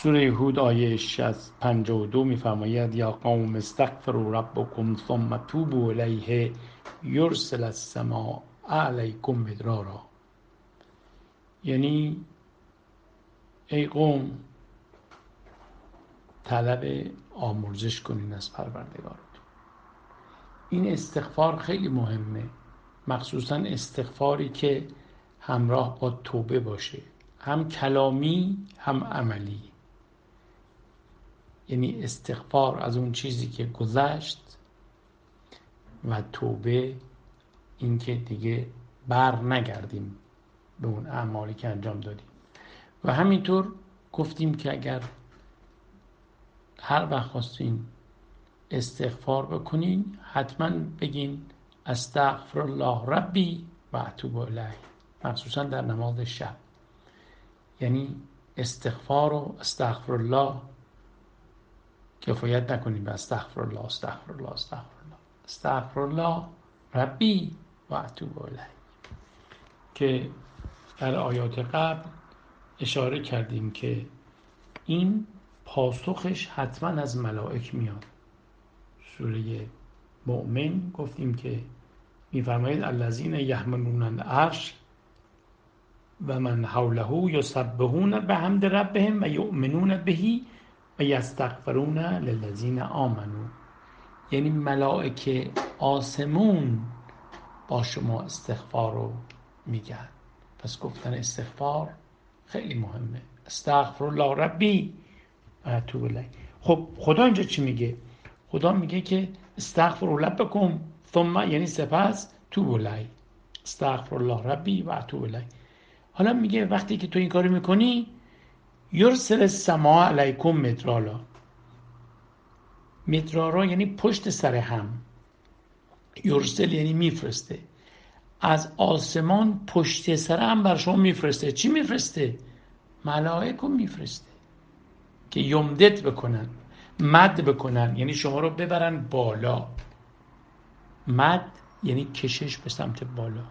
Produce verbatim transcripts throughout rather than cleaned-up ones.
سوره هود آیه پنجاه و دو میفرماید یا قوم استغفروا ربکم ثم توبوا الیه یرسل السماء علیکم مدرارا. یعنی ای قوم طلب آمرزش کنین از پروردگارتون. این استغفار خیلی مهمه، مخصوصا استغفاری که همراه با توبه باشه، هم کلامی هم عملی. یعنی استغفار از اون چیزی که گذشت و توبه این که دیگه بر نگردیم به اون اعمالی که انجام دادیم. و همینطور گفتیم که اگر هر وقت خواستین استغفار بکنین حتما بگین استغفر الله ربی و اتوب الیه، مخصوصا در نماز شب. یعنی استغفار و استغفر الله کفایت نکنیم به استغفر الله استغفر الله استغفر الله استغفر الله ربی و اتوب الیه که در آیات قبل اشاره کردیم که این پاسخش حتما از ملائک میاد. سوره مؤمن گفتیم که میفرماید الذین یحملون العرش و من حوله یسبحون بحمد ربهم و یؤمنون به و یستغفرون للذین آمنوا. یعنی ملائکه آسمون با شما استغفار رو میگن. پس گفتن استغفار خیلی مهمه. استغفر الله ربی و اتوب الیه. خب خدا اینجا چی میگه؟ خدا میگه که استغفر ربکم ثم، یعنی سپس توب الیه. استغفر الله ربی و اتوب الیه. حالا میگه وقتی که تو این کارو میکنی یرسل السماء علیکم مدرارا. مدرارا یعنی پشت سر هم. یرسل یعنی میفرسته. از آسمان پشت سر هم بر شما میفرسته. چی میفرسته؟ ملائکه میفرسته که یمدد بکنن، مد بکنن، یعنی شما رو ببرن بالا. مد یعنی کشش به سمت بالا.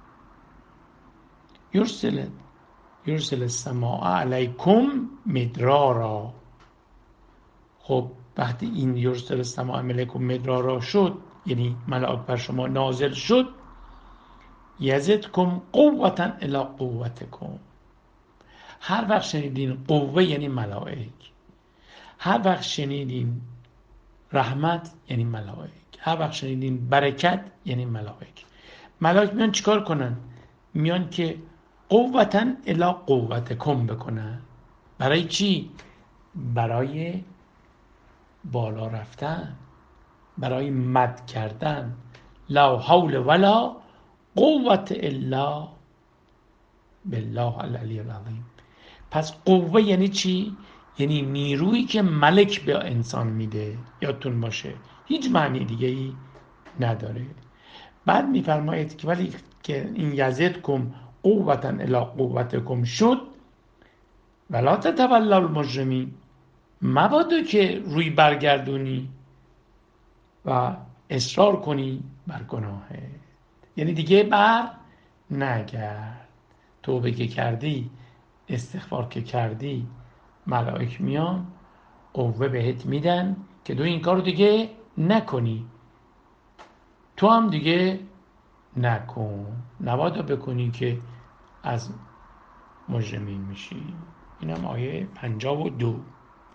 یرسل یرسل السماء علیکم مدرارا. خب وقتی این یرسل السماء علیکم مدرارا شد، یعنی ملائک بر شما نازل شد، یزدکم قوتا الی قوتکم. هر وقت شنیدین قوه یعنی ملائک، هر وقت شنیدین رحمت یعنی ملائک، هر وقت شنیدین برکت یعنی ملائک. ملائک میان چیکار کنن؟ میان که قوتا الی قوتکم بکنن. برای چی؟ برای بالا رفتن، برای مد کردن. لا حول ولا قوت الا بالله العلی العظیم. پس قوه یعنی چی؟ یعنی نیرویی که ملک به انسان میده. یادتون باشه هیچ معنی دیگه ای نداره. بعد میفرماید که ولی که این یزدکم قوتا الی قوتکم شد ولا تتولوا المجرمین، مبادا که روی برگردونی و اصرار کنی بر گناهت. یعنی دیگه بر نگرد. توبه که کردی، استغفار که کردی، ملائک میان قوه بهت میدن که دو این کارو دیگه نکنی. تو هم دیگه نکن، نبادا بکنی که از مجرمین میشی. اینم آیه پنجاه و دو.